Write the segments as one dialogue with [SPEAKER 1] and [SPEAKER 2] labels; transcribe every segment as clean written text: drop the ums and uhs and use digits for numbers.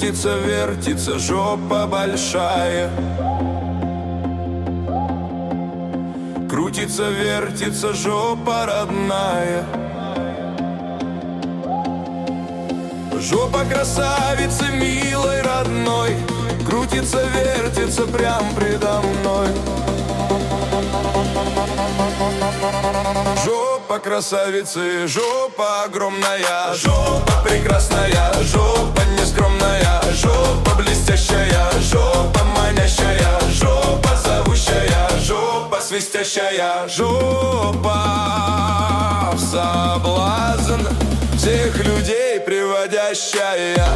[SPEAKER 1] Крутится, вертится жопа большая. Крутится, вертится жопа родная. Жопа красавицы милой родной. Крутится, вертится прям предо мной. Жопа красавицы, жопа огромная. Жопа прекрасная, жопа нескромная. Жопа блестящая, жопа манящая. Жопа зовущая, жопа свистящая. Жопа в соблазн всех людей приводящая.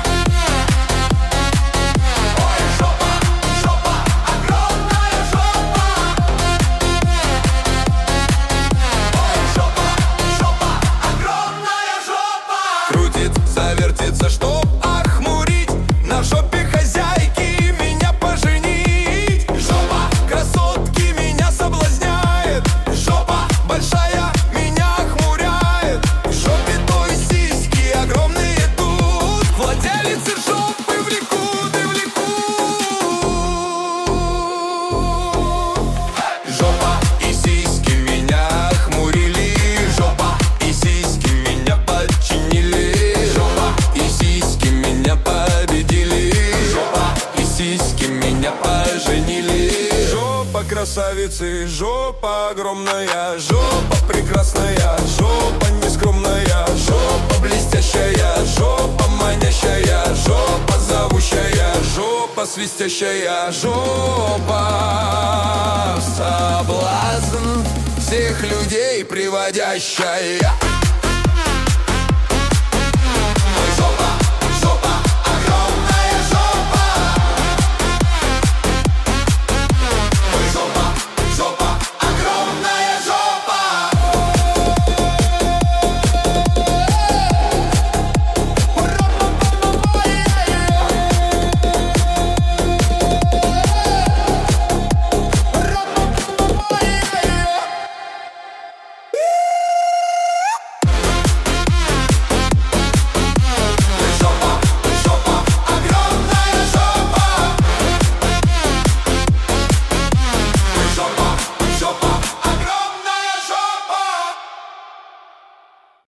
[SPEAKER 1] Завертится, чтоб охмурить. На жопе хозяйки меня поженить. Жопа красотки меня соблазняет. Жопа большая меня охмуряет. В жопе той сиськи огромные тут. Владелицы жопы влекут и влекут. Жопа и сиськи меня охмурили. Жопа и сиськи меня подчинили. Меня поженили. Жопа красавицы, жопа огромная. Жопа прекрасная, жопа нескромная. Жопа блестящая, жопа манящая. Жопа зовущая, жопа свистящая. Жопа в соблазн всех людей приводящая.